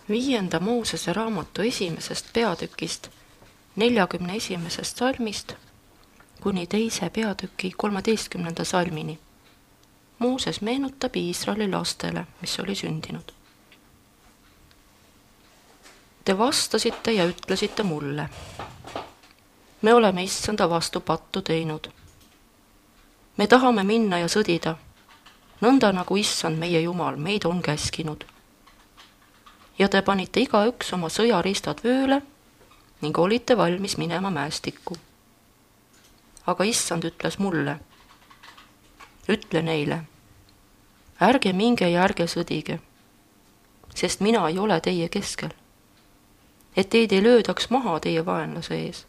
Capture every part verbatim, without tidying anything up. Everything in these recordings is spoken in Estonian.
Viienda Moosese raamatu esimesest peatükist, neljakümne esimesest salmist kuni teise peatüki kolmeteistkümnenda salmini. Mooses meenutab Iisraeli lastele, mis oli sündinud. Te vastasite ja ütlesite mulle: me oleme issanda vastu pattu teinud. Me tahame minna ja sõdida, nõnda nagu issand meie Jumal meid on käskinud. Ja te panite igaüks oma sõjaristad vööle ning olite valmis minema mäestikku. Aga issand ütles mulle: ütle neile, ärge minge ja ärge sõdige, sest mina ei ole teie keskel, et teid ei löödaks maha teie vaenlase ees.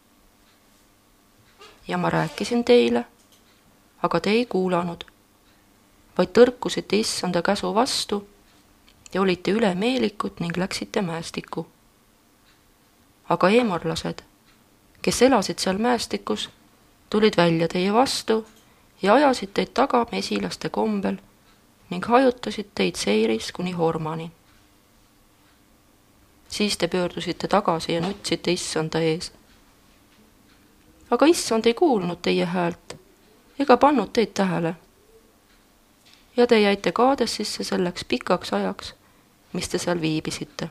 Ja ma rääkisin teile, aga te ei kuulanud, vaid tõrkusite issanda käsu vastu ja olite ülemeelikud ning läksite mäestikku. Aga eemarlased, kes elasid seal mäestikus, tulid välja teie vastu ja ajasid teid taga mesilaste kombel ning hajutasid teid Seiris kuni Hormani. Siis te pöördusite tagasi ja nutsite issanda ees. Aga issand ei kuulnud teie häält ega pannud teid tähele. Ja te jäite Kaadesisse selleks pikaks ajaks, mis te seal viibisite.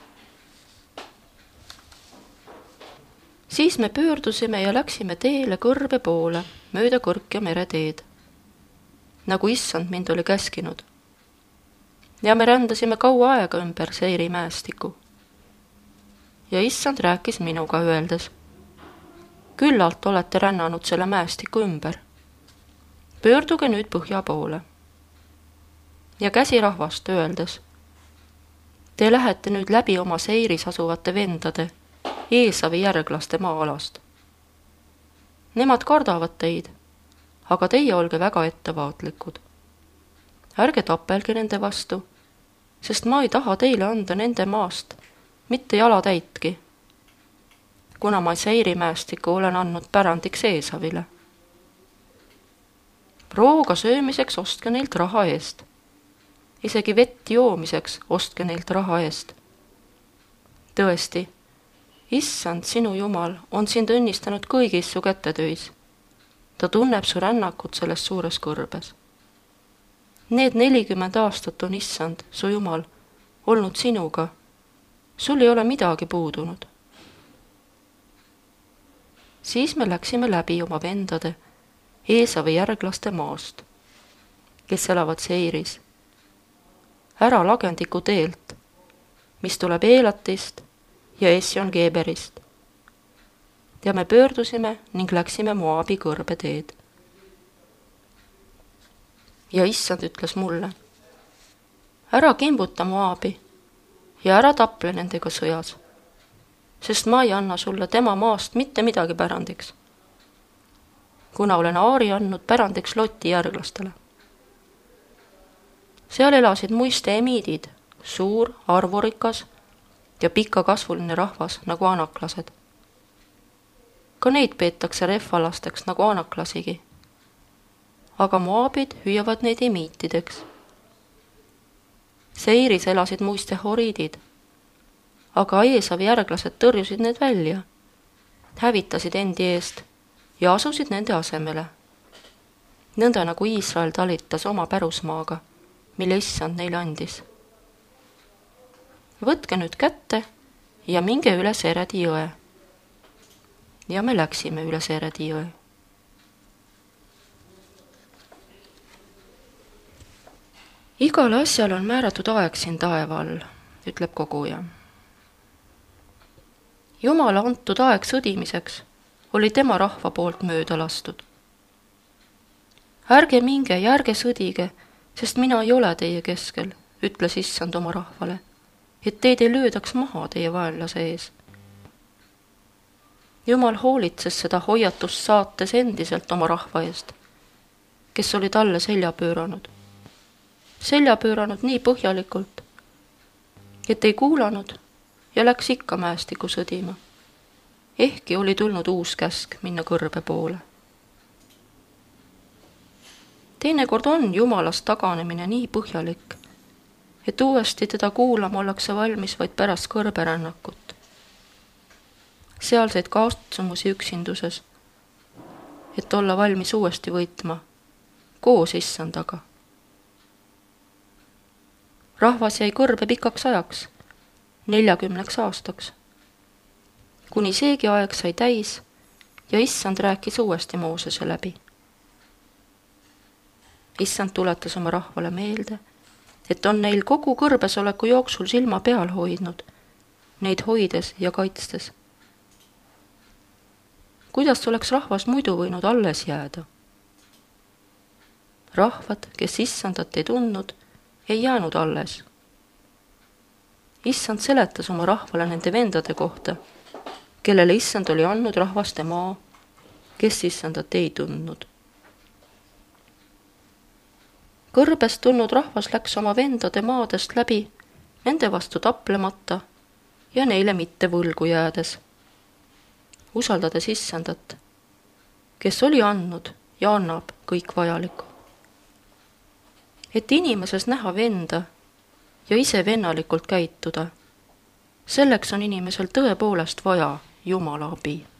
Siis me pöördusime ja läksime teele kõrbe poole, mööda Kõrkja mere teed, nagu issand mind oli käskinud. Ja me rändasime kaua aega ümber Seiri mäestiku. Ja issand rääkis minuga öeldes: küllalt olete rännanud selle mäestiku ümber. Pöörduge nüüd põhja poole. Ja käsirahvast öeldes: te lähete nüüd läbi oma Seiris asuvate vendade, Eesavi järglaste maa-alast. Nemad kardavad teid, aga teie olge väga ettevaatlikud. Ärge tapelge nende vastu, sest ma ei taha teile anda nende maast mitte jalatäitki, kuna ma Seiri mäestiku olen andnud pärandiks Eesavile. Rooga söömiseks ostke neilt raha eest, isegi vett joomiseks ostke neilt raha eest. Tõesti, issand, sinu Jumal, on sind õnnistanud kõigis su kätetöis. Ta tunneb su rännakut selles suures kõrbes. Need nelikümmend aastat on issand, su Jumal, olnud sinuga. Sul ei ole midagi puudunud. Siis me läksime läbi oma vendade, Eesavi järglaste maast, kes elavad Seiris, ära lagendiku teelt, mis tuleb Eelatist ja Esjon-Geberist. Ja me pöördusime ning läksime Moabi kõrbe teed. Ja issand ütles mulle: ära kimbuta Moabi ja ära taple nendega sõjas, sest ma ei anna sulle tema maast mitte midagi pärandiks, kuna olen Aari andnud pärandiks Loti järglastele. Seal elasid muiste emiidid, suur, arvurikas ja pikakasvuline rahvas nagu anaklased. Ka neid peetakse refalasteks nagu anaklasigi, aga Moabid hüüavad neid emiitideks. Seiris elasid muiste horiidid, aga Eesavi järglased tõrjusid need välja, hävitasid endi eest ja asusid nende asemele, nõnda nagu Iisrael talitas oma pärusmaaga, mille issand neile andis. Võtke nüüd kätte ja minge üle Seredi jõe. Ja me läksime üle Seredi jõe. Igal asjal on määratud aeg siin taeva all, ütleb koguja. Jumala antud aeg sõdimiseks oli tema rahva poolt mööda lastud. Ärge minge ja ärge sõdige, sest mina ei ole teie keskel, ütles issand oma rahvale, et teid ei löödaks maha teie vaenlase ees. Jumal hoolitses seda hoiatust saates endiselt oma rahva eest, kes oli talle selja pööranud. Selja pööranud nii põhjalikult, et ei kuulanud ja läks ikka mäestiku sõdima. Ehkki oli tulnud uus käsk minna kõrbe poole. Teinekord on Jumalast taganemine nii põhjalik, et uuesti teda kuulama ollakse valmis vaid pärast kõrberännakut. Sealseid kaatsumusi üksinduses, et olla valmis uuesti võitma, koos issandaga. Rahvas jäi kõrbe pikaks ajaks, neljakümneks aastaks, kuni seegi aeg sai täis ja issand rääkis uuesti Moosese läbi. Issand tuletas oma rahvale meelde, et on neil kogu kõrbesoleku jooksul silma peal hoidnud, neid hoides ja kaitstes. Kuidas oleks rahvas muidu võinud alles jääda? Rahvad, kes issandat ei tundnud, ei jäänud alles. Issand seletas oma rahvale nende vendade kohta, kellele issand oli andnud rahvaste maa, kes issandat ei tundnud. Kõrbest tulnud rahvas läks oma vendade maadest läbi, nende vastu taplemata ja neile mitte võlgu jäädes, usaldades issandat, kes oli andnud ja annab kõik vajaliku. Et inimeses näha venda ja ise vennalikult käituda, selleks on inimesel tõepoolest vaja Jumala abi.